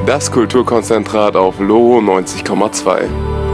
Das Kulturkonzentrat auf Loho 90,2.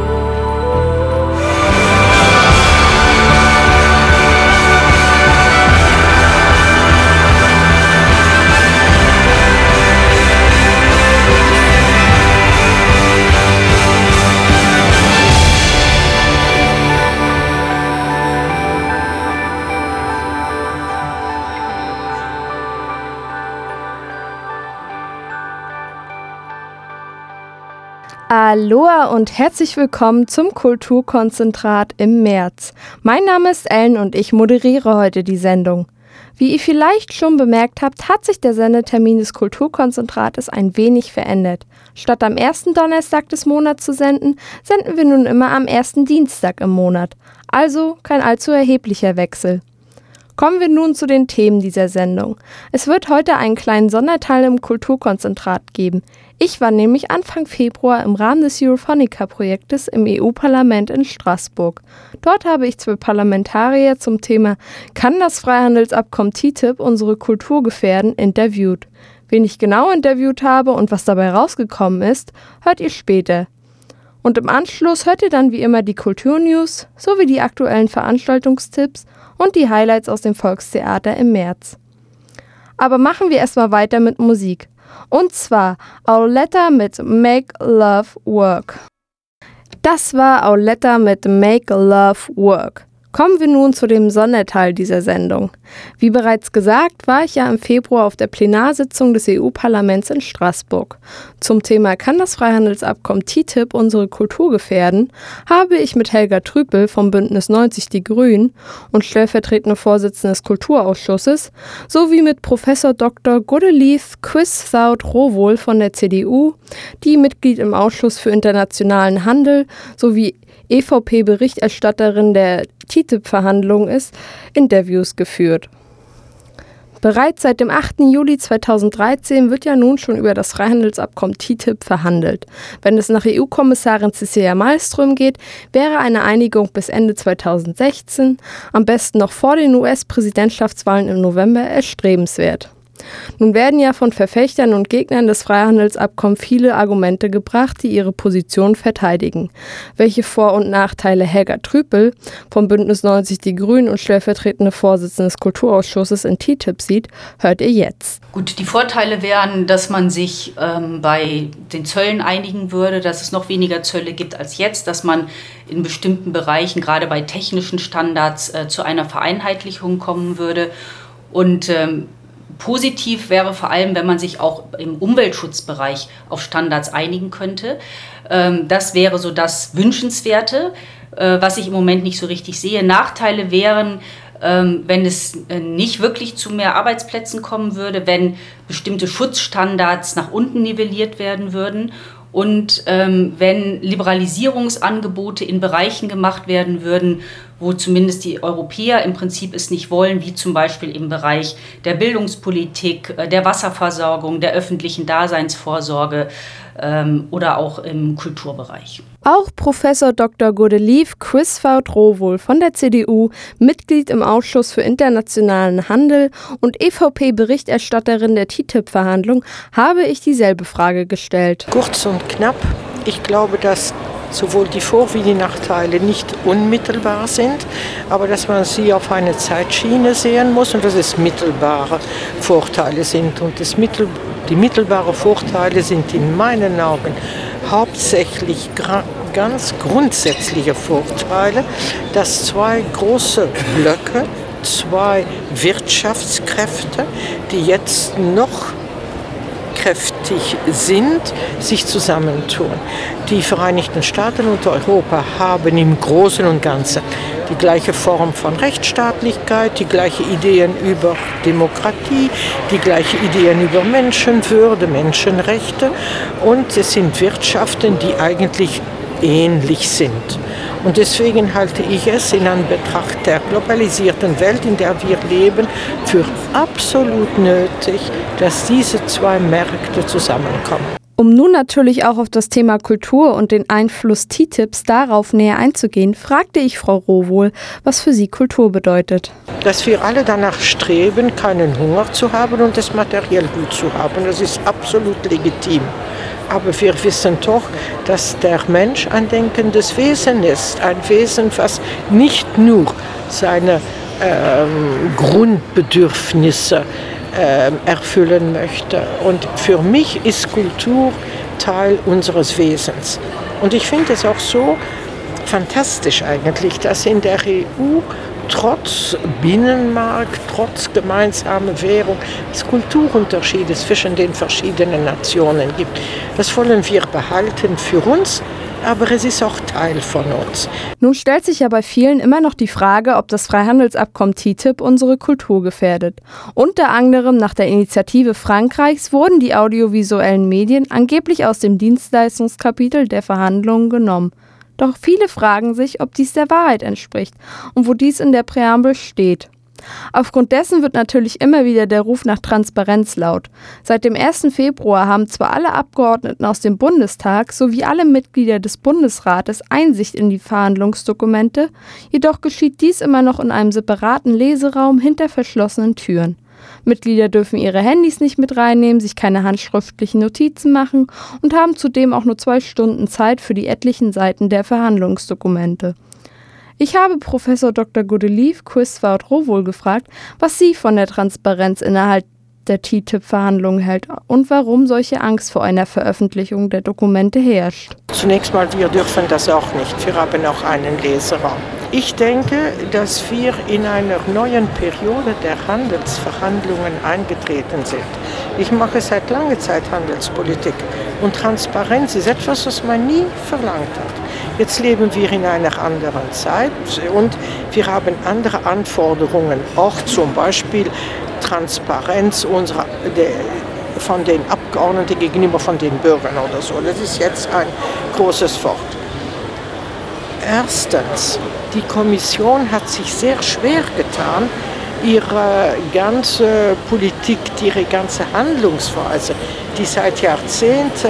Aloha und herzlich willkommen zum Kulturkonzentrat im März. Mein Name ist Ellen und ich moderiere heute die Sendung. Wie ihr vielleicht schon bemerkt habt, hat sich der Sendetermin des Kulturkonzentrates ein wenig verändert. Statt am ersten Donnerstag des Monats zu senden, senden wir nun immer am ersten Dienstag im Monat. Also kein allzu erheblicher Wechsel. Kommen wir nun zu den Themen dieser Sendung. Es wird heute einen kleinen Sonderteil im Kulturkonzentrat geben. Ich war nämlich Anfang Februar im Rahmen des Europhonica-Projektes im EU-Parlament in Straßburg. Dort habe ich 2 Parlamentarier zum Thema „Kann das Freihandelsabkommen TTIP unsere Kultur gefährden?" interviewt. Wen ich genau interviewt habe und was dabei rausgekommen ist, hört ihr später. Und im Anschluss hört ihr dann wie immer die Kulturnews sowie die aktuellen Veranstaltungstipps und die Highlights aus dem Volkstheater im März. Aber machen wir erstmal weiter mit Musik. Und zwar Auletta mit Make Love Work. Das war Auletta mit Make Love Work. Kommen wir nun zu dem Sonderteil dieser Sendung. Wie bereits gesagt, war ich ja im Februar auf der Plenarsitzung des EU-Parlaments in Straßburg. Zum Thema „Kann das Freihandelsabkommen TTIP unsere Kultur gefährden?" habe ich mit Helga Trüpel vom Bündnis 90 Die Grünen und stellvertretende Vorsitzende des Kulturausschusses sowie mit Professor Dr. Godelieve Quisthoudt-Rowohl von der CDU, die Mitglied im Ausschuss für internationalen Handel sowie EVP-Berichterstatterin der TTIP-Verhandlungen ist, Interviews geführt. Bereits seit dem 8. Juli 2013 wird ja nun schon über das Freihandelsabkommen TTIP verhandelt. Wenn es nach EU-Kommissarin Cecilia Malmström geht, wäre eine Einigung bis Ende 2016, am besten noch vor den US-Präsidentschaftswahlen im November, erstrebenswert. Nun werden ja von Verfechtern und Gegnern des Freihandelsabkommens viele Argumente gebracht, die ihre Position verteidigen. Welche Vor- und Nachteile Helga Trüpel vom Bündnis 90 Die Grünen und stellvertretende Vorsitzende des Kulturausschusses in TTIP sieht, hört ihr jetzt. Gut, die Vorteile wären, dass man sich bei den Zöllen einigen würde, dass es noch weniger Zölle gibt als jetzt, dass man in bestimmten Bereichen, gerade bei technischen Standards, zu einer Vereinheitlichung kommen würde. Und positiv wäre vor allem, wenn man sich auch im Umweltschutzbereich auf Standards einigen könnte. Das wäre so das Wünschenswerte, was ich im Moment nicht so richtig sehe. Nachteile wären, wenn es nicht wirklich zu mehr Arbeitsplätzen kommen würde, wenn bestimmte Schutzstandards nach unten nivelliert werden würden und wenn Liberalisierungsangebote in Bereichen gemacht werden würden, wo zumindest die Europäer im Prinzip es nicht wollen, wie zum Beispiel im Bereich der Bildungspolitik, der Wasserversorgung, der öffentlichen Daseinsvorsorge oder auch im Kulturbereich. Auch Professor Dr. Godelieve Quisthoudt-Rowohl von der CDU, Mitglied im Ausschuss für internationalen Handel und EVP-Berichterstatterin der TTIP-Verhandlung, habe ich dieselbe Frage gestellt. Kurz und knapp, ich glaube, dass sowohl die Vor- wie die Nachteile nicht unmittelbar sind, aber dass man sie auf eine Zeitschiene sehen muss und dass es mittelbare Vorteile sind. Und die mittelbaren Vorteile sind in meinen Augen hauptsächlich ganz grundsätzliche Vorteile, dass 2 große Blöcke, 2 Wirtschaftskräfte, die jetzt noch kräftig sind, sich zusammentun. Die Vereinigten Staaten und Europa haben im Großen und Ganzen die gleiche Form von Rechtsstaatlichkeit, die gleichen Ideen über Demokratie, die gleichen Ideen über Menschenwürde, Menschenrechte und es sind Wirtschaften, die eigentlich ähnlich sind. Und deswegen halte ich es in Anbetracht der globalisierten Welt, in der wir leben, für absolut nötig, dass diese 2 Märkte zusammenkommen. Um nun natürlich auch auf das Thema Kultur und den Einfluss TTIPs darauf näher einzugehen, fragte ich Frau Rowohl, was für sie Kultur bedeutet. Dass wir alle danach streben, keinen Hunger zu haben und es materiell gut zu haben, das ist absolut legitim. Aber wir wissen doch, dass der Mensch ein denkendes Wesen ist. Ein Wesen, was nicht nur seine Grundbedürfnisse erfüllen möchte. Und für mich ist Kultur Teil unseres Wesens. Und ich finde es auch so fantastisch eigentlich, dass in der EU trotz Binnenmarkt, trotz gemeinsamer Währung, es Kulturunterschiede zwischen den verschiedenen Nationen gibt. Das wollen wir behalten für uns, aber es ist auch Teil von uns. Nun stellt sich ja bei vielen immer noch die Frage, ob das Freihandelsabkommen TTIP unsere Kultur gefährdet. Unter anderem nach der Initiative Frankreichs wurden die audiovisuellen Medien angeblich aus dem Dienstleistungskapitel der Verhandlungen genommen. Doch viele fragen sich, ob dies der Wahrheit entspricht und wo dies in der Präambel steht. Aufgrund dessen wird natürlich immer wieder der Ruf nach Transparenz laut. Seit dem 1. Februar haben zwar alle Abgeordneten aus dem Bundestag sowie alle Mitglieder des Bundesrates Einsicht in die Verhandlungsdokumente, jedoch geschieht dies immer noch in einem separaten Leseraum hinter verschlossenen Türen. Mitglieder dürfen ihre Handys nicht mit reinnehmen, sich keine handschriftlichen Notizen machen und haben zudem auch nur 2 Stunden Zeit für die etlichen Seiten der Verhandlungsdokumente. Ich habe Professor Dr. Godelieve Quistwoud-Rowohl gefragt, was sie von der Transparenz innerhalb der TTIP-Verhandlungen hält und warum solche Angst vor einer Veröffentlichung der Dokumente herrscht. Zunächst mal, wir dürfen das auch nicht. Wir haben auch einen Leseraum. Ich denke, dass wir in einer neuen Periode der Handelsverhandlungen eingetreten sind. Ich mache seit langer Zeit Handelspolitik und Transparenz ist etwas, was man nie verlangt hat. Jetzt leben wir in einer anderen Zeit und wir haben andere Anforderungen, auch zum Beispiel Transparenz von den Abgeordneten gegenüber von den Bürgern oder so. Das ist jetzt ein großes Wort. Erstens, die Kommission hat sich sehr schwer getan, ihre ganze Politik, ihre ganze Handlungsweise, die seit Jahrzehnten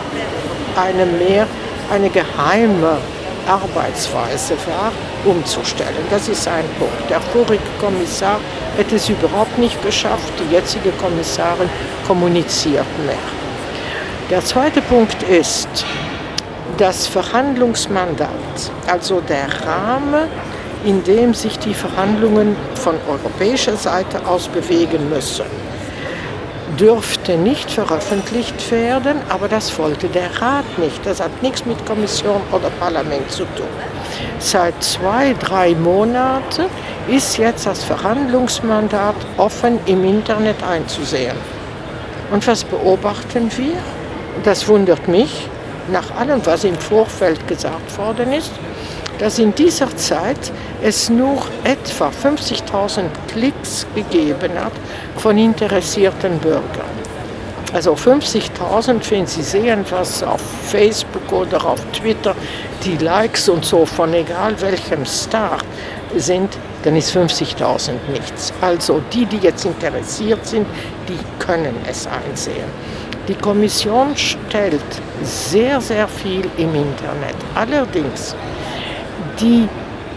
eine geheime Arbeitsweise war, umzustellen. Das ist ein Punkt. Der vorige Kommissar hätte es überhaupt nicht geschafft. Die jetzige Kommissarin kommuniziert mehr. Der zweite Punkt ist das Verhandlungsmandat, also der Rahmen, in dem sich die Verhandlungen von europäischer Seite aus bewegen müssen, dürfte nicht veröffentlicht werden, aber das wollte der Rat nicht. Das hat nichts mit Kommission oder Parlament zu tun. Seit 2-3 Monaten ist jetzt das Verhandlungsmandat offen im Internet einzusehen. Und was beobachten wir? Das wundert mich, nach allem, was im Vorfeld gesagt worden ist, dass in dieser Zeit es nur etwa 50.000 Klicks gegeben hat von interessierten Bürgern. Also 50.000, wenn Sie sehen, was auf Facebook oder auf Twitter die Likes und so von egal welchem Star sind, dann ist 50.000 nichts. Also die jetzt interessiert sind, die können es einsehen. Die Kommission stellt sehr, sehr viel im Internet. Allerdings die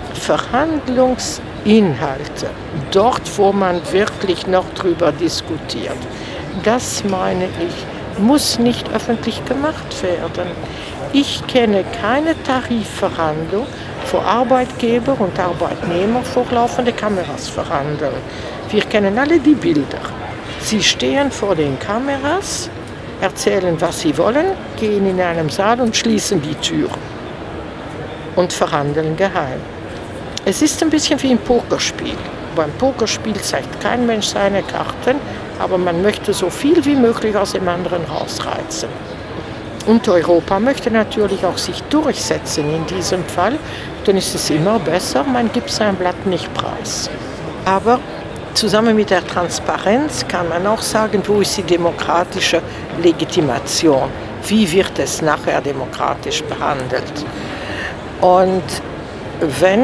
Verhandlungsinhalte, dort wo man wirklich noch drüber diskutiert, das meine ich, muss nicht öffentlich gemacht werden. Ich kenne keine Tarifverhandlung, wo Arbeitgeber und Arbeitnehmer vor laufende Kameras verhandeln. Wir kennen alle die Bilder. Sie stehen vor den Kameras, erzählen, was sie wollen, gehen in einem Saal und schließen die Tür und verhandeln geheim. Es ist ein bisschen wie ein Pokerspiel. Beim Pokerspiel zeigt kein Mensch seine Karten, aber man möchte so viel wie möglich aus dem anderen rausreißen. Und Europa möchte natürlich auch sich durchsetzen in diesem Fall. Dann ist es immer besser, man gibt sein Blatt nicht preis. Aber zusammen mit der Transparenz kann man auch sagen, wo ist die demokratische Legitimation? Wie wird es nachher demokratisch behandelt? Und wenn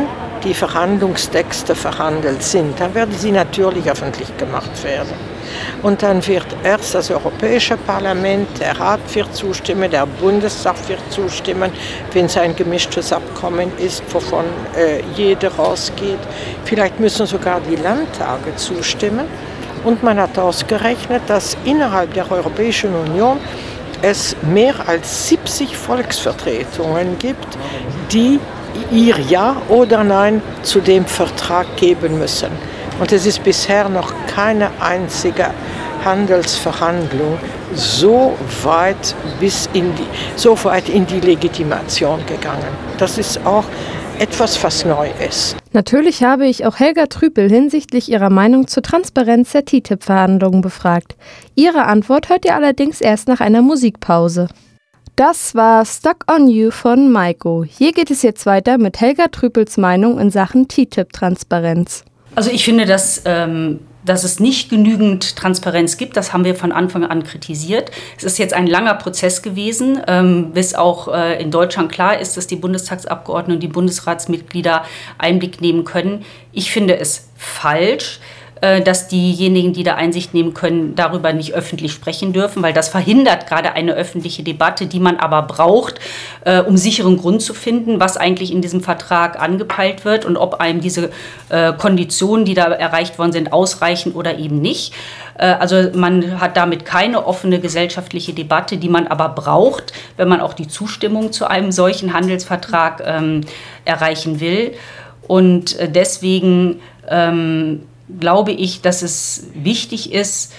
die Verhandlungstexte verhandelt sind, dann werden sie natürlich öffentlich gemacht werden. Und dann wird erst das Europäische Parlament, der Rat wird zustimmen, der Bundestag wird zustimmen, wenn es ein gemischtes Abkommen ist, wovon jeder rausgeht. Vielleicht müssen sogar die Landtage zustimmen. Und man hat ausgerechnet, dass innerhalb der Europäischen Union es mehr als 70 Volksvertretungen gibt, die ihr Ja oder Nein zu dem Vertrag geben müssen. Und es ist bisher noch keine einzige Handelsverhandlung so weit in die Legitimation gegangen. Das ist auch etwas, was neu ist. Natürlich habe ich auch Helga Trüpel hinsichtlich ihrer Meinung zur Transparenz der TTIP-Verhandlungen befragt. Ihre Antwort hört ihr allerdings erst nach einer Musikpause. Das war Stuck on You von Maiko. Hier geht es jetzt weiter mit Helga Trüpels Meinung in Sachen TTIP-Transparenz. Also ich finde, dass es nicht genügend Transparenz gibt. Das haben wir von Anfang an kritisiert. Es ist jetzt ein langer Prozess gewesen, bis auch in Deutschland klar ist, dass die Bundestagsabgeordneten und die Bundesratsmitglieder Einblick nehmen können. Ich finde es falsch, dass diejenigen, die da Einsicht nehmen können, darüber nicht öffentlich sprechen dürfen, weil das verhindert gerade eine öffentliche Debatte, die man aber braucht, um sicheren Grund zu finden, was eigentlich in diesem Vertrag angepeilt wird und ob einem diese Konditionen, die da erreicht worden sind, ausreichen oder eben nicht. Also man hat damit keine offene gesellschaftliche Debatte, die man aber braucht, wenn man auch die Zustimmung zu einem solchen Handelsvertrag erreichen will. Und deswegen glaube ich, dass es wichtig ist,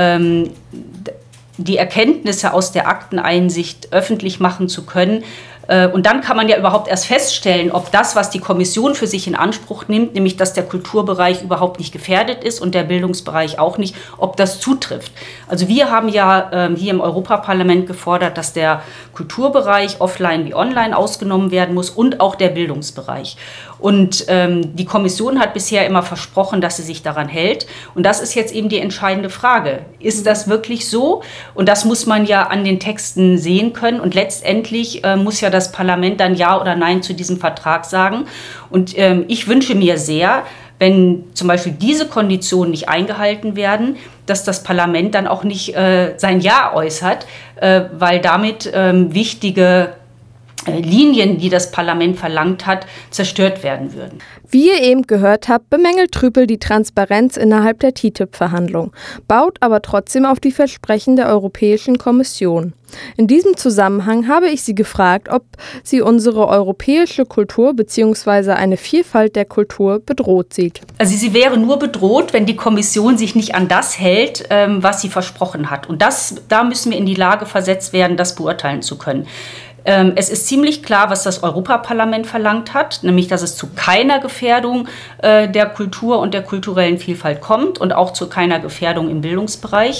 die Erkenntnisse aus der Akteneinsicht öffentlich machen zu können. Und dann kann man ja überhaupt erst feststellen, ob das, was die Kommission für sich in Anspruch nimmt, nämlich dass der Kulturbereich überhaupt nicht gefährdet ist und der Bildungsbereich auch nicht, ob das zutrifft. Also wir haben ja hier im Europaparlament gefordert, dass der Kulturbereich offline wie online ausgenommen werden muss und auch der Bildungsbereich. Und die Kommission hat bisher immer versprochen, dass sie sich daran hält. Und das ist jetzt eben die entscheidende Frage. Ist das wirklich so? Und das muss man ja an den Texten sehen können. Und letztendlich muss ja das Parlament dann Ja oder Nein zu diesem Vertrag sagen. Und ich wünsche mir sehr, wenn zum Beispiel diese Konditionen nicht eingehalten werden, dass das Parlament dann auch nicht sein Ja äußert, weil damit wichtige Linien, die das Parlament verlangt hat, zerstört werden würden. Wie ihr eben gehört habt, bemängelt Trüpel die Transparenz innerhalb der TTIP-Verhandlungen, baut aber trotzdem auf die Versprechen der Europäischen Kommission. In diesem Zusammenhang habe ich sie gefragt, ob sie unsere europäische Kultur bzw. eine Vielfalt der Kultur bedroht sieht. Also sie wäre nur bedroht, wenn die Kommission sich nicht an das hält, was sie versprochen hat. Und da müssen wir in die Lage versetzt werden, das beurteilen zu können. Es ist ziemlich klar, was das Europaparlament verlangt hat, nämlich, dass es zu keiner Gefährdung der Kultur und der kulturellen Vielfalt kommt und auch zu keiner Gefährdung im Bildungsbereich.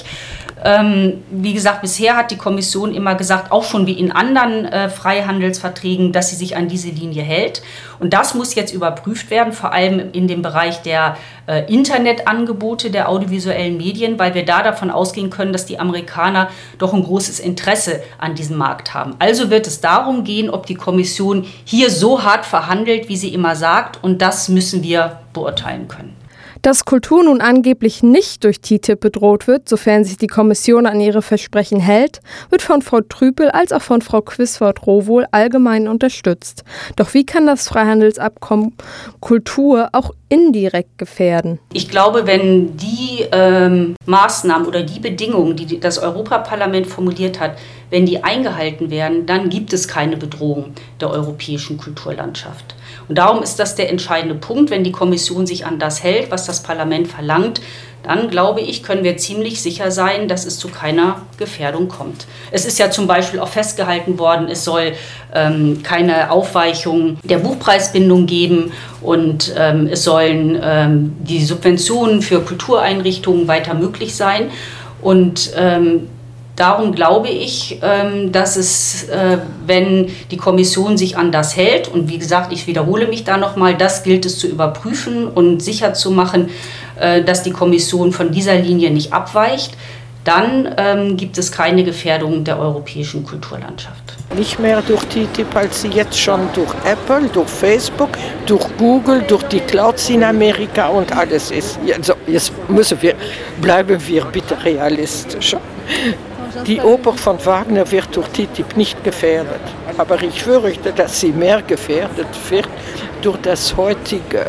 Wie gesagt, bisher hat die Kommission immer gesagt, auch schon wie in anderen Freihandelsverträgen, dass sie sich an diese Linie hält. Und das muss jetzt überprüft werden, vor allem in dem Bereich der Internetangebote der audiovisuellen Medien, weil wir da davon ausgehen können, dass die Amerikaner doch ein großes Interesse an diesem Markt haben. Also wird es darum gehen, ob die Kommission hier so hart verhandelt, wie sie immer sagt, und das müssen wir beurteilen können. Dass Kultur nun angeblich nicht durch TTIP bedroht wird, sofern sich die Kommission an ihre Versprechen hält, wird von Frau Trüpel als auch von Frau Quisford-Rowohl allgemein unterstützt. Doch wie kann das Freihandelsabkommen Kultur auch indirekt gefährden? Ich glaube, wenn die Maßnahmen oder die Bedingungen, die das Europaparlament formuliert hat, wenn die eingehalten werden, dann gibt es keine Bedrohung der europäischen Kulturlandschaft. Und darum ist das der entscheidende Punkt. Wenn die Kommission sich an das hält, was das Parlament verlangt, dann glaube ich, können wir ziemlich sicher sein, dass es zu keiner Gefährdung kommt. Es ist ja zum Beispiel auch festgehalten worden, es soll keine Aufweichung der Buchpreisbindung geben und es sollen die Subventionen für Kultureinrichtungen weiter möglich sein. Und darum glaube ich, dass es, wenn die Kommission sich an das hält, und wie gesagt, ich wiederhole mich da nochmal, das gilt es zu überprüfen und sicher zu machen, dass die Kommission von dieser Linie nicht abweicht, dann gibt es keine Gefährdung der europäischen Kulturlandschaft. Nicht mehr durch TTIP, als sie jetzt schon durch Apple, durch Facebook, durch Google, durch die Clouds in Amerika und alles ist. Also jetzt bleiben wir bitte realistisch. Die Oper von Wagner wird durch TTIP nicht gefährdet. Aber ich fürchte, dass sie mehr gefährdet wird durch das heutige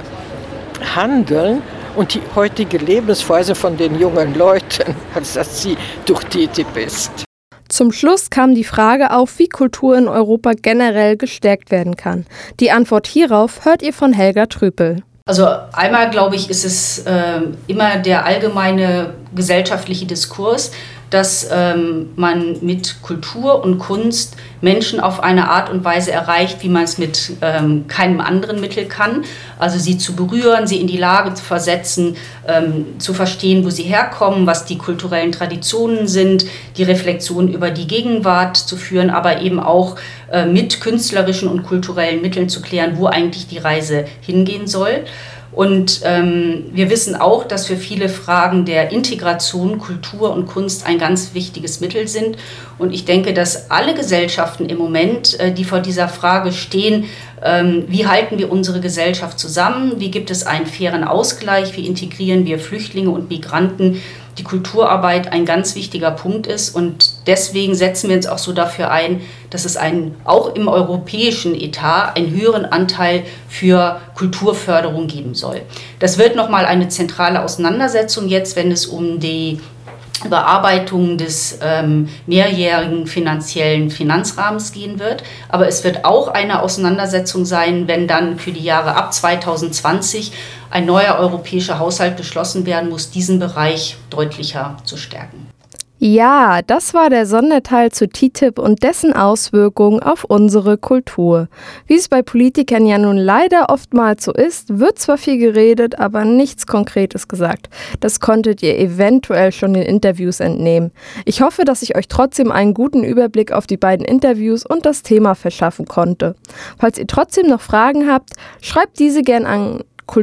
Handeln und die heutige Lebensweise von den jungen Leuten, als dass sie durch TTIP ist. Zum Schluss kam die Frage auf, wie Kultur in Europa generell gestärkt werden kann. Die Antwort hierauf hört ihr von Helga Trüpel. Also einmal, glaube ich, ist es immer der allgemeine gesellschaftliche Diskurs, dass man mit Kultur und Kunst Menschen auf eine Art und Weise erreicht, wie man es mit keinem anderen Mittel kann. Also sie zu berühren, sie in die Lage zu versetzen, zu verstehen, wo sie herkommen, was die kulturellen Traditionen sind, die Reflexion über die Gegenwart zu führen, aber eben auch mit künstlerischen und kulturellen Mitteln zu klären, wo eigentlich die Reise hingehen soll. Und wir wissen auch, dass für viele Fragen der Integration Kultur und Kunst ein ganz wichtiges Mittel sind. Und ich denke, dass alle Gesellschaften im Moment, die vor dieser Frage stehen, wie halten wir unsere Gesellschaft zusammen, wie gibt es einen fairen Ausgleich, wie integrieren wir Flüchtlinge und Migranten, die Kulturarbeit ein ganz wichtiger Punkt ist. Und deswegen setzen wir uns auch so dafür ein, dass es auch im europäischen Etat einen höheren Anteil für Kulturförderung geben soll. Das wird nochmal eine zentrale Auseinandersetzung jetzt, wenn es um die Überarbeitung des mehrjährigen finanziellen Finanzrahmens gehen wird. Aber es wird auch eine Auseinandersetzung sein, wenn dann für die Jahre ab 2020 ein neuer europäischer Haushalt beschlossen werden muss, diesen Bereich deutlicher zu stärken. Ja, das war der Sonderteil zu TTIP und dessen Auswirkungen auf unsere Kultur. Wie es bei Politikern ja nun leider oftmals so ist, wird zwar viel geredet, aber nichts Konkretes gesagt. Das konntet ihr eventuell schon den Interviews entnehmen. Ich hoffe, dass ich euch trotzdem einen guten Überblick auf die beiden Interviews und das Thema verschaffen konnte. Falls ihr trotzdem noch Fragen habt, schreibt diese gern an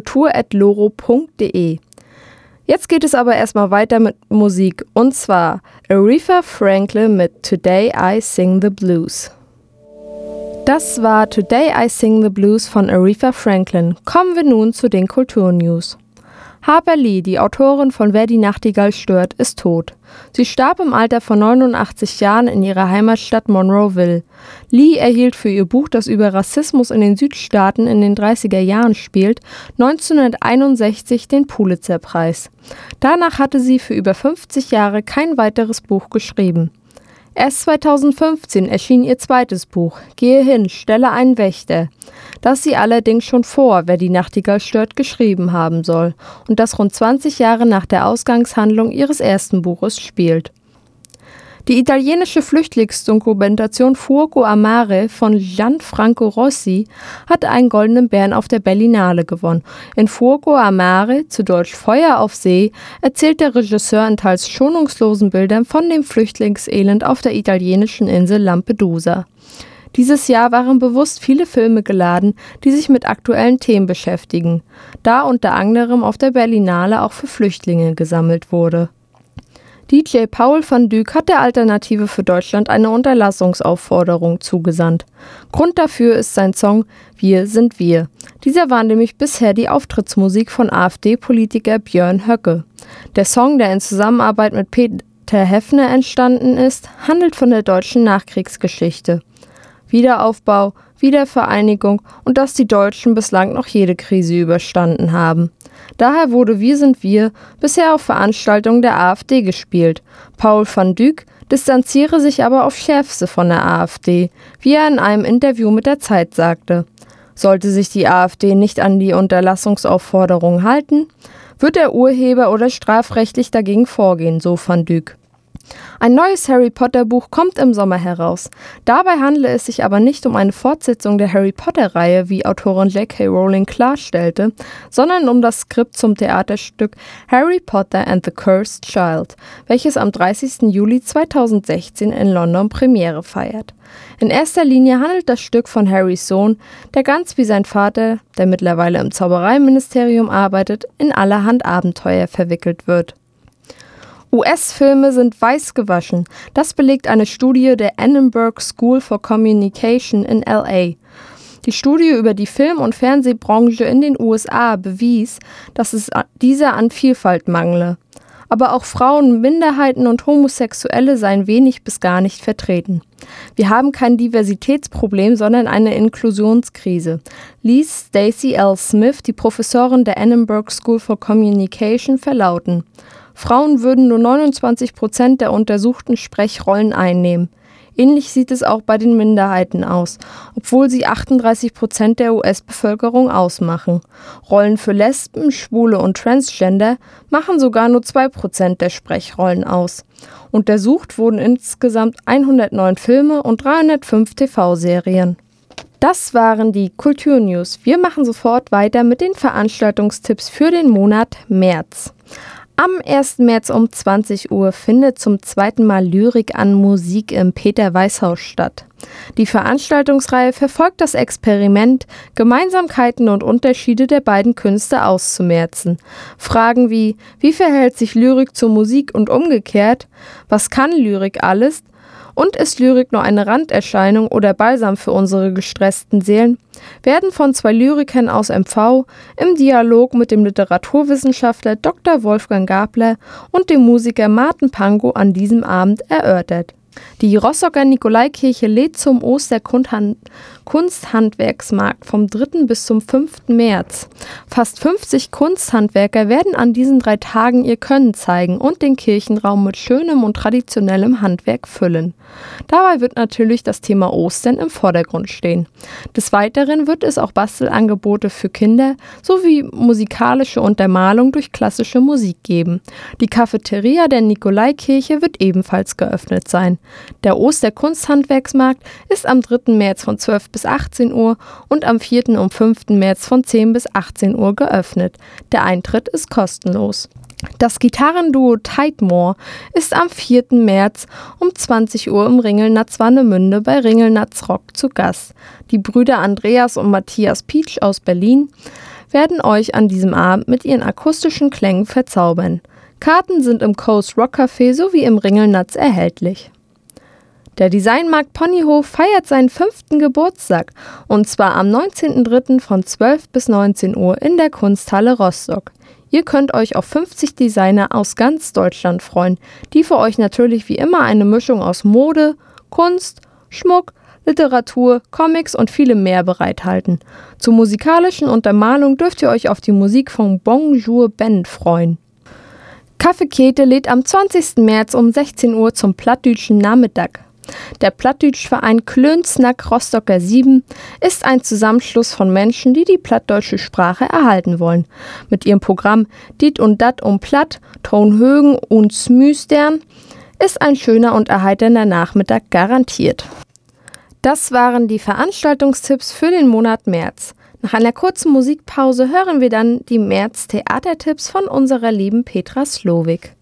kultur@loro.de. Jetzt geht es aber erstmal weiter mit Musik, und zwar Aretha Franklin mit Today I Sing the Blues. Das war Today I Sing the Blues von Aretha Franklin. Kommen wir nun zu den Kulturnews. Harper Lee, die Autorin von Wer die Nachtigall stört, ist tot. Sie starb im Alter von 89 Jahren in ihrer Heimatstadt Monroeville. Lee erhielt für ihr Buch, das über Rassismus in den Südstaaten in den 30er Jahren spielt, 1961 den Pulitzer-Preis. Danach hatte sie für über 50 Jahre kein weiteres Buch geschrieben. Erst 2015 erschien ihr zweites Buch, Gehe hin, stelle einen Wächter, das sie allerdings schon vor Wer die Nachtigall stört geschrieben haben soll und das rund 20 Jahre nach der Ausgangshandlung ihres ersten Buches spielt. Die italienische Flüchtlingsdokumentation Fuoco a Mare von Gianfranco Rossi hat einen Goldenen Bären auf der Berlinale gewonnen. In Fuoco a Mare, zu Deutsch Feuer auf See, erzählt der Regisseur in teils schonungslosen Bildern von dem Flüchtlingselend auf der italienischen Insel Lampedusa. Dieses Jahr waren bewusst viele Filme geladen, die sich mit aktuellen Themen beschäftigen, da unter anderem auf der Berlinale auch für Flüchtlinge gesammelt wurde. DJ Paul van Dyk hat der Alternative für Deutschland eine Unterlassungsaufforderung zugesandt. Grund dafür ist sein Song Wir sind wir. Dieser war nämlich bisher die Auftrittsmusik von AfD-Politiker Björn Höcke. Der Song, der in Zusammenarbeit mit Peter Heffner entstanden ist, handelt von der deutschen Nachkriegsgeschichte. Wiederaufbau, Wiedervereinigung und dass die Deutschen bislang noch jede Krise überstanden haben. Daher wurde Wir sind wir bisher auf Veranstaltungen der AfD gespielt. Paul van Dyk distanziere sich aber aufs Schärfste von der AfD, wie er in einem Interview mit der Zeit sagte. Sollte sich die AfD nicht an die Unterlassungsaufforderung halten, wird der Urheber oder strafrechtlich dagegen vorgehen, so van Dyk. Ein neues Harry Potter Buch kommt im Sommer heraus. Dabei handle es sich aber nicht um eine Fortsetzung der Harry Potter-Reihe, wie Autorin J.K. Rowling klarstellte, sondern um das Skript zum Theaterstück Harry Potter and the Cursed Child, welches am 30. Juli 2016 in London Premiere feiert. In erster Linie handelt das Stück von Harrys Sohn, der ganz wie sein Vater, der mittlerweile im Zaubereiministerium arbeitet, in allerhand Abenteuer verwickelt wird. US-Filme sind weiß gewaschen. Das belegt eine Studie der Annenberg School for Communication in LA. Die Studie über die Film- und Fernsehbranche in den USA bewies, dass es dieser an Vielfalt mangle. Aber auch Frauen, Minderheiten und Homosexuelle seien wenig bis gar nicht vertreten. Wir haben kein Diversitätsproblem, sondern eine Inklusionskrise, ließ Stacey L. Smith, die Professorin der Annenberg School for Communication, verlauten. Frauen würden nur 29% der untersuchten Sprechrollen einnehmen. Ähnlich sieht es auch bei den Minderheiten aus, obwohl sie 38% der US-Bevölkerung ausmachen. Rollen für Lesben, Schwule und Transgender machen sogar nur 2% der Sprechrollen aus. Untersucht wurden insgesamt 109 Filme und 305 TV-Serien. Das waren die Kulturnews. Wir machen sofort weiter mit den Veranstaltungstipps für den Monat März. Am 1. März um 20 Uhr findet zum zweiten Mal Lyrik an Musik im Peter-Weiß-Haus statt. Die Veranstaltungsreihe verfolgt das Experiment, Gemeinsamkeiten und Unterschiede der beiden Künste auszumerzen. Fragen wie verhält sich Lyrik zur Musik und umgekehrt? Was kann Lyrik alles? Und ist Lyrik nur eine Randerscheinung oder Balsam für unsere gestressten Seelen, werden von zwei Lyrikern aus MV im Dialog mit dem Literaturwissenschaftler Dr. Wolfgang Gabler und dem Musiker Martin Pankow an diesem Abend erörtert. Die Rostocker Nikolaikirche lädt zum Osterkunsthandwerksmarkt vom 3. bis zum 5. März. Fast 50 Kunsthandwerker werden an diesen 3 Tagen ihr Können zeigen und den Kirchenraum mit schönem und traditionellem Handwerk füllen. Dabei wird natürlich das Thema Ostern im Vordergrund stehen. Des Weiteren wird es auch Bastelangebote für Kinder sowie musikalische Untermalung durch klassische Musik geben. Die Cafeteria der Nikolaikirche wird ebenfalls geöffnet sein. Der Osterkunsthandwerksmarkt ist am 3. März von 12 bis 18 Uhr und am 4. und 5. März von 10 bis 18 Uhr geöffnet. Der Eintritt ist kostenlos. Das Gitarrenduo Tidemore ist am 4. März um 20 Uhr im Ringelnatz Warnemünde bei Ringelnatz Rock zu Gast. Die Brüder Andreas und Matthias Pietsch aus Berlin werden euch an diesem Abend mit ihren akustischen Klängen verzaubern. Karten sind im Coast Rock Café sowie im Ringelnatz erhältlich. Der Designmarkt Ponyhof feiert seinen 5. Geburtstag und zwar am 19.03. von 12 bis 19 Uhr in der Kunsthalle Rostock. Ihr könnt euch auf 50 Designer aus ganz Deutschland freuen, die für euch natürlich wie immer eine Mischung aus Mode, Kunst, Schmuck, Literatur, Comics und vielem mehr bereithalten. Zur musikalischen Untermalung dürft ihr euch auf die Musik von Bonjour Band freuen. Café Käthe lädt am 20. März um 16 Uhr zum Plattdütschen Nachmittag. Der Plattdütsch-Verein Klönsnack Rostocker 7 ist ein Zusammenschluss von Menschen, die die plattdeutsche Sprache erhalten wollen. Mit ihrem Programm Dit und Dat um Platt, Tonhögen und Smüstern ist ein schöner und erheiternder Nachmittag garantiert. Das waren die Veranstaltungstipps für den Monat März. Nach einer kurzen Musikpause hören wir dann die März-Theatertipps von unserer lieben Petra Slowik.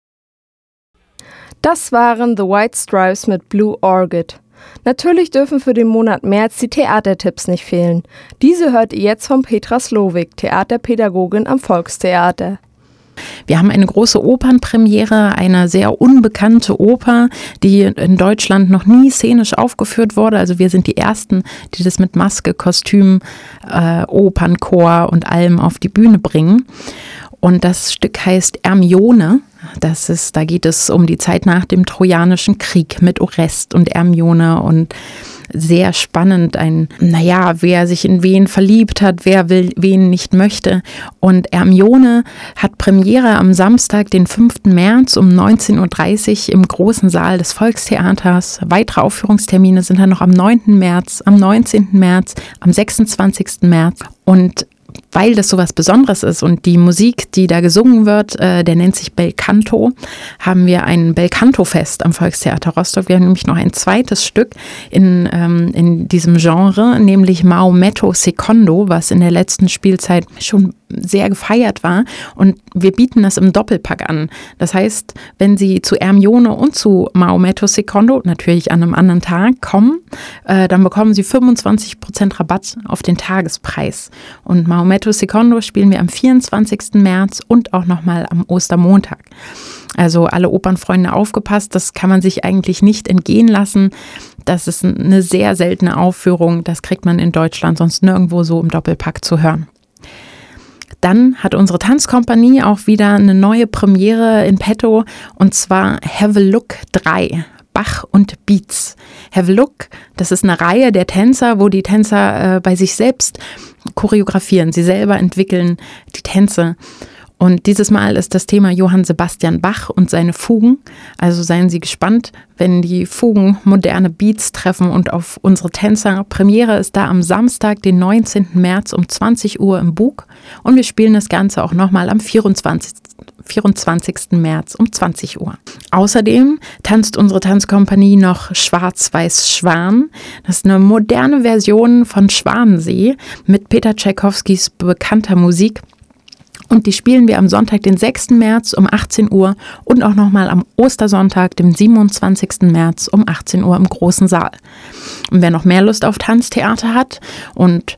Das waren The White Stripes mit Blue Orchid. Natürlich dürfen für den Monat März die Theatertipps nicht fehlen. Diese hört ihr jetzt von Petra Slowik, Theaterpädagogin am Volkstheater. Wir haben eine große Opernpremiere, eine sehr unbekannte Oper, die in Deutschland noch nie szenisch aufgeführt wurde. Also wir sind die Ersten, die das mit Maske, Kostüm, Opernchor und allem auf die Bühne bringen. Und das Stück heißt Ermione. Da geht es um die Zeit nach dem Trojanischen Krieg mit Orest und Ermione und sehr spannend, wer sich in wen verliebt hat, wer wen nicht möchte. Und Ermione hat Premiere am Samstag, den 5. März um 19.30 Uhr im großen Saal des Volkstheaters. Weitere Aufführungstermine sind dann noch am 9. März, am 19. März, am 26. März. Und weil das so was Besonderes ist und die Musik, die da gesungen wird, der nennt sich Belcanto, haben wir ein Belcanto-Fest am Volkstheater Rostock. Wir haben nämlich noch ein zweites Stück in diesem Genre, nämlich Maometto Secondo, was in der letzten Spielzeit schon sehr gefeiert war, und wir bieten das im Doppelpack an. Das heißt, wenn Sie zu Ermione und zu Maometto Secondo, natürlich an einem anderen Tag, kommen, dann bekommen Sie 25% Rabatt auf den Tagespreis. Und Maometto Operetto Secondo spielen wir am 24. März und auch nochmal am Ostermontag. Also alle Opernfreunde aufgepasst, das kann man sich eigentlich nicht entgehen lassen. Das ist eine sehr seltene Aufführung, das kriegt man in Deutschland sonst nirgendwo so im Doppelpack zu hören. Dann hat unsere Tanzkompanie auch wieder eine neue Premiere in petto, und zwar Have a Look 3. Bach und Beats. Have a Look, das ist eine Reihe der Tänzer, wo die Tänzer bei sich selbst choreografieren. Sie selber entwickeln die Tänze. Und dieses Mal ist das Thema Johann Sebastian Bach und seine Fugen. Also seien Sie gespannt, wenn die Fugen moderne Beats treffen und auf unsere Tänzer. Premiere ist da am Samstag, den 19. März um 20 Uhr im Bug. Und wir spielen das Ganze auch nochmal am 24. März um 20 Uhr. Außerdem tanzt unsere Tanzkompanie noch Schwarz-Weiß Schwan. Das ist eine moderne Version von Schwanensee mit Peter Tschaikowskis bekannter Musik. Und die spielen wir am Sonntag, den 6. März um 18 Uhr und auch nochmal am Ostersonntag, dem 27. März um 18 Uhr im großen Saal. Und wer noch mehr Lust auf Tanztheater hat und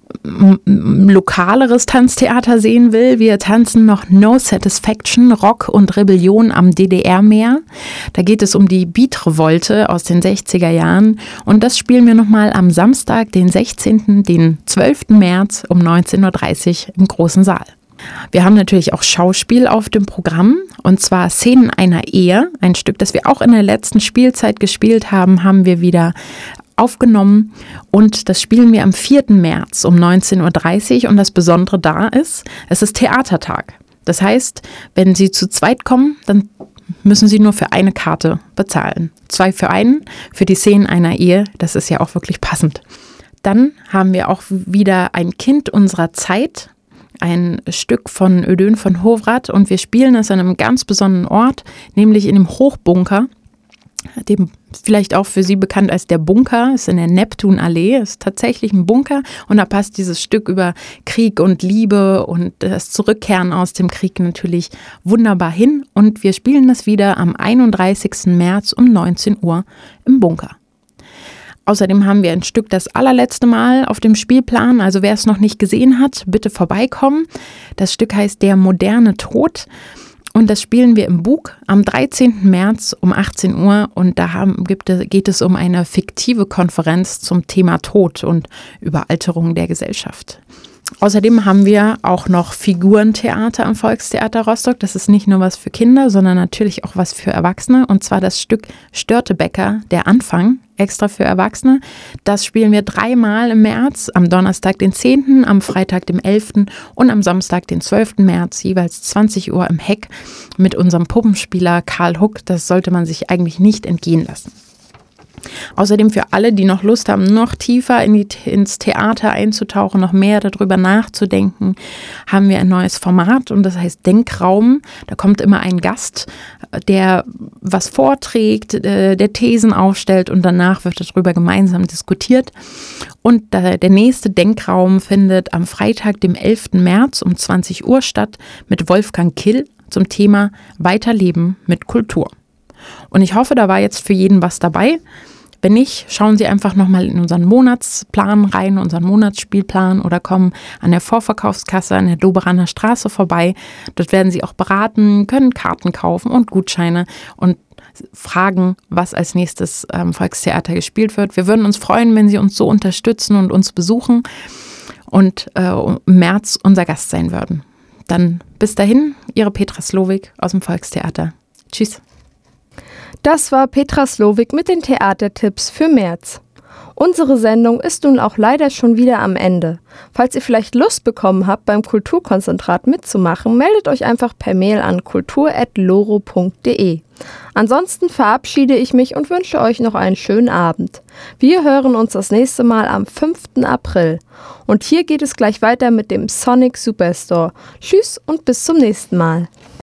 lokaleres Tanztheater sehen will, wir tanzen noch No Satisfaction, Rock und Rebellion am DDR-Meer. Da geht es um die Beat-Revolte aus den 60er Jahren und das spielen wir nochmal am Samstag, den 16., den 12. März um 19.30 Uhr im großen Saal. Wir haben natürlich auch Schauspiel auf dem Programm, und zwar Szenen einer Ehe. Ein Stück, das wir auch in der letzten Spielzeit gespielt haben, haben wir wieder aufgenommen, und das spielen wir am 4. März um 19.30 Uhr, und das Besondere da ist, es ist Theatertag. Das heißt, wenn Sie zu zweit kommen, dann müssen Sie nur für eine Karte bezahlen. 2 für einen, für die Szenen einer Ehe, das ist ja auch wirklich passend. Dann haben wir auch wieder ein Kind unserer Zeit, ein Stück von Ödön von Howrath, und wir spielen es an einem ganz besonderen Ort, nämlich in dem Hochbunker, dem vielleicht auch für Sie bekannt als der Bunker, ist in der Neptunallee, ist tatsächlich ein Bunker, und da passt dieses Stück über Krieg und Liebe und das Zurückkehren aus dem Krieg natürlich wunderbar hin, und wir spielen das wieder am 31. März um 19 Uhr im Bunker. Außerdem haben wir ein Stück das allerletzte Mal auf dem Spielplan, also wer es noch nicht gesehen hat, bitte vorbeikommen. Das Stück heißt Der moderne Tod, und das spielen wir im Bug am 13. März um 18 Uhr, und da geht es um eine fiktive Konferenz zum Thema Tod und Überalterung der Gesellschaft. Außerdem haben wir auch noch Figurentheater am Volkstheater Rostock. Das ist nicht nur was für Kinder, sondern natürlich auch was für Erwachsene. Und zwar das Stück Störtebeker, der Anfang, extra für Erwachsene. Das spielen wir 3-mal im März, am Donnerstag den 10., am Freitag dem 11. und am Samstag den 12. März, jeweils 20 Uhr im Heck mit unserem Puppenspieler Karl Huck. Das sollte man sich eigentlich nicht entgehen lassen. Außerdem für alle, die noch Lust haben, noch tiefer ins Theater einzutauchen, noch mehr darüber nachzudenken, haben wir ein neues Format, und das heißt Denkraum. Da kommt immer ein Gast, der was vorträgt, der Thesen aufstellt, und danach wird darüber gemeinsam diskutiert. Und der nächste Denkraum findet am Freitag, dem 11. März um 20 Uhr statt, mit Wolfgang Kill zum Thema Weiterleben mit Kultur. Und ich hoffe, da war jetzt für jeden was dabei. Wenn nicht, schauen Sie einfach nochmal in unseren Monatsplan rein, unseren Monatsspielplan, oder kommen an der Vorverkaufskasse an der Doberaner Straße vorbei. Dort werden Sie auch beraten, können Karten kaufen und Gutscheine und fragen, was als nächstes Volkstheater gespielt wird. Wir würden uns freuen, wenn Sie uns so unterstützen und uns besuchen und im März unser Gast sein würden. Dann bis dahin, Ihre Petra Slowik aus dem Volkstheater. Tschüss. Das war Petra Slowik mit den Theatertipps für März. Unsere Sendung ist nun auch leider schon wieder am Ende. Falls ihr vielleicht Lust bekommen habt, beim Kulturkonzentrat mitzumachen, meldet euch einfach per Mail an kultur@loro.de. Ansonsten verabschiede ich mich und wünsche euch noch einen schönen Abend. Wir hören uns das nächste Mal am 5. April. Und hier geht es gleich weiter mit dem Sonic Superstore. Tschüss und bis zum nächsten Mal.